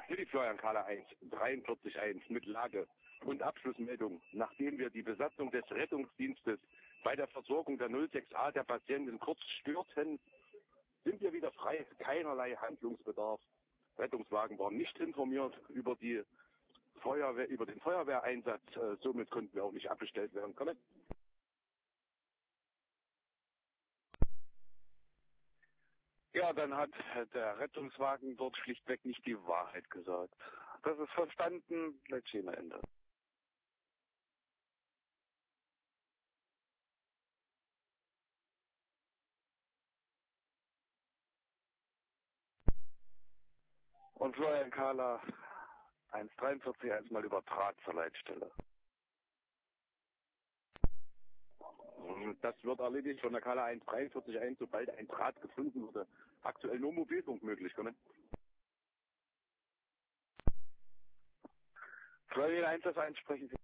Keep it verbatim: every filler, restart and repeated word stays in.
Hier die Florian Kahler eins, dreiundvierzig eins mit Lage und Abschlussmeldung. Nachdem wir die Besatzung des Rettungsdienstes bei der Versorgung der null sechs A der Patienten kurz störten, sind wir wieder frei. Keinerlei Handlungsbedarf. Rettungswagen waren nicht informiert über die Feuerwehr, über den Feuerwehreinsatz. Äh, somit konnten wir auch nicht abgestellt werden können. Ja, dann hat der Rettungswagen dort schlichtweg nicht die Wahrheit gesagt. Das ist verstanden, Lätzchen Ende. Und Florian Kahler eins dreiundvierzig eins mal über Draht zur Leitstelle. Das wird erledigt von der Kahler eins dreiundvierzig eins, sobald ein Draht gefunden wurde. Aktuell nur Mobilfunk möglich, können. Florian eins eins sprechen Sie.